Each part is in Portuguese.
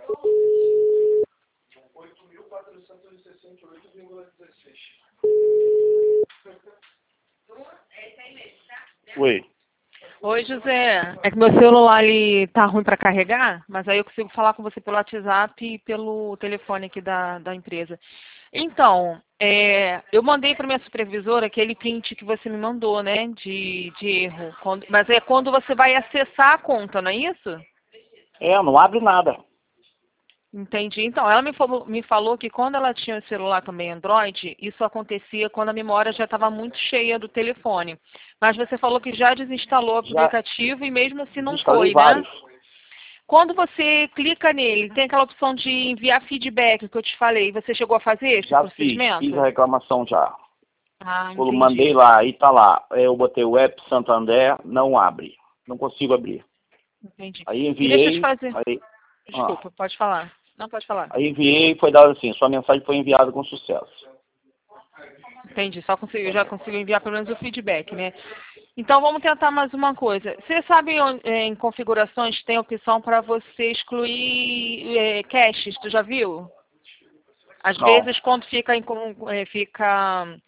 Oi. Oi, José. É que meu celular ele tá ruim para carregar, mas aí eu consigo falar com você pelo WhatsApp e pelo telefone aqui da empresa. Então, eu mandei para minha supervisora aquele print que você me mandou, né, de erro. Mas é quando você vai acessar a conta, não é isso? Não abre nada. Entendi. Então, ela me falou que quando ela tinha o celular também Android, isso acontecia quando a memória já estava muito cheia do telefone. Mas você falou que já desinstalou o Já aplicativo e mesmo assim não instalei foi, né? vários. Quando você clica nele, tem aquela opção de enviar feedback que eu te falei. Você chegou a fazer esse Já fiz procedimento? a reclamação já. Ah, Eu mandei entendi. lá, e tá lá. Eu botei o app Santander, não abre. Não consigo abrir. Entendi. Aí E deixa eu te enviei, fazer. aí, ah, Desculpa, pode falar. Não, pode falar. aí enviei e foi dado assim, sua mensagem foi enviada com sucesso. Entendi, eu já consigo enviar pelo menos o feedback, né? Então vamos tentar mais uma coisa. Você sabe em configurações tem a opção para você excluir caches, tu já viu? Às Não. vezes quando fica.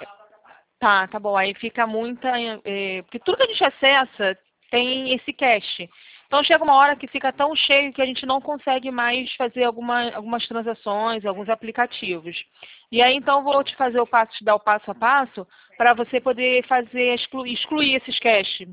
Tá bom, aí fica muita. Porque tudo que a gente acessa tem esse cache. Então chega uma hora que fica tão cheio que a gente não consegue mais fazer algumas transações, alguns aplicativos. E aí então vou te dar o passo a passo para você poder excluir esses caches.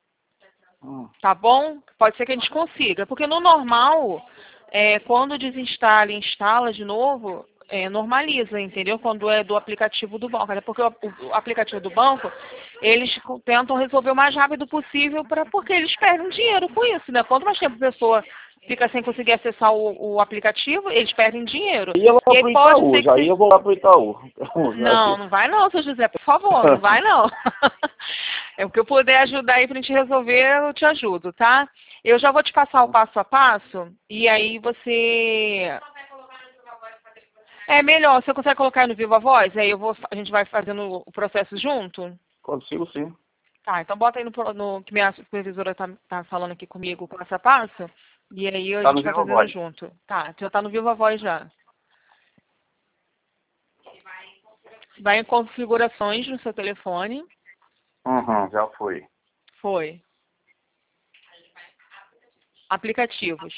Tá bom? Pode ser que a gente consiga. Porque no normal, quando desinstala e instala de novo, normaliza, entendeu? Quando é do aplicativo do banco. Até porque o aplicativo do banco, eles tentam resolver o mais rápido possível, porque eles perdem dinheiro com isso, né? Quanto mais tempo a pessoa fica sem conseguir acessar o aplicativo, eles perdem dinheiro. E eu E vou aí pro pode Itaú, ser que já você... ia eu vou lá pro Itaú. Não, não vai não, seu José, por favor, não vai não. É o que eu puder ajudar aí pra gente resolver, eu te ajudo, tá? Eu já vou te passar o passo a passo, e aí você... É melhor, você consegue colocar no Viva Voz? Aí a gente vai fazendo o processo junto? Consigo sim. Tá, então bota aí no que minha supervisora tá falando aqui comigo, passo a passo, e aí a Tá no gente vai Viva fazendo Voz. junto. Tá, já tá no Viva Voz já. Vai em configurações no seu telefone. Já foi. Foi. Aplicativos.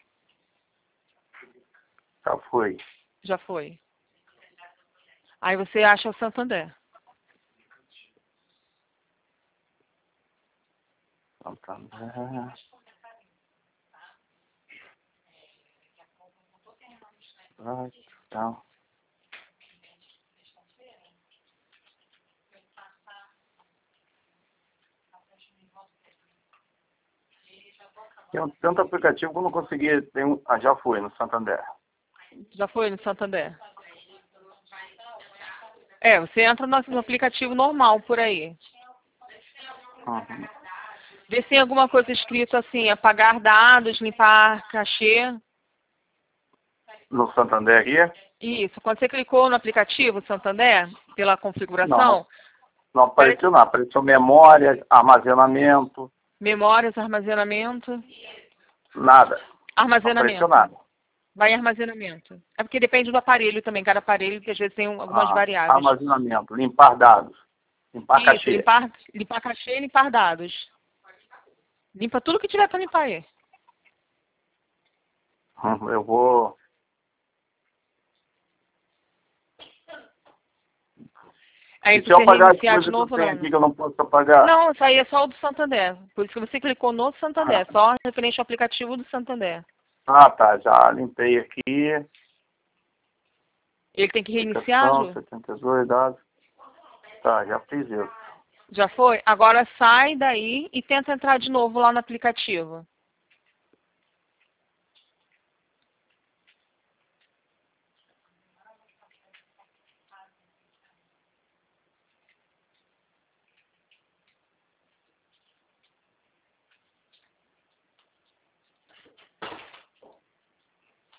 Já foi. Já foi. Aí você acha o Santander. Santander. Então. Tem tanto aplicativo que eu não consegui. Já foi no Santander. Já foi no Santander? Você entra no aplicativo normal por aí. Uhum. Vê se tem alguma coisa escrito assim, apagar dados, limpar cachê. No Santander aqui? Isso. Quando você clicou no aplicativo Santander, pela Não, configuração, não apareceu nada. Apareceu memória, armazenamento, memórias, armazenamento. nada. Não apareceu Armazenamento. nada. Vai em armazenamento. É porque depende do aparelho também. Cada aparelho, que às vezes tem algumas variáveis. Armazenamento, limpar dados, limpar Isso, cachê. limpar cachê e limpar dados. Limpa tudo que tiver para limpar aí. Eu vou. Aí E se se eu você apagar as reiniciar de coisas que eu novo, tenho aqui não. que eu não posso apagar? Não, isso aí é só o do Santander. Por isso que você clicou no Santander. Ah, Só referente ao aplicativo do Santander. tá. Já limpei aqui. Ele tem que reiniciar, Aplicação, Ju? 72 dados. Tá, já fiz isso. Já foi? Agora sai daí e tenta entrar de novo lá no aplicativo.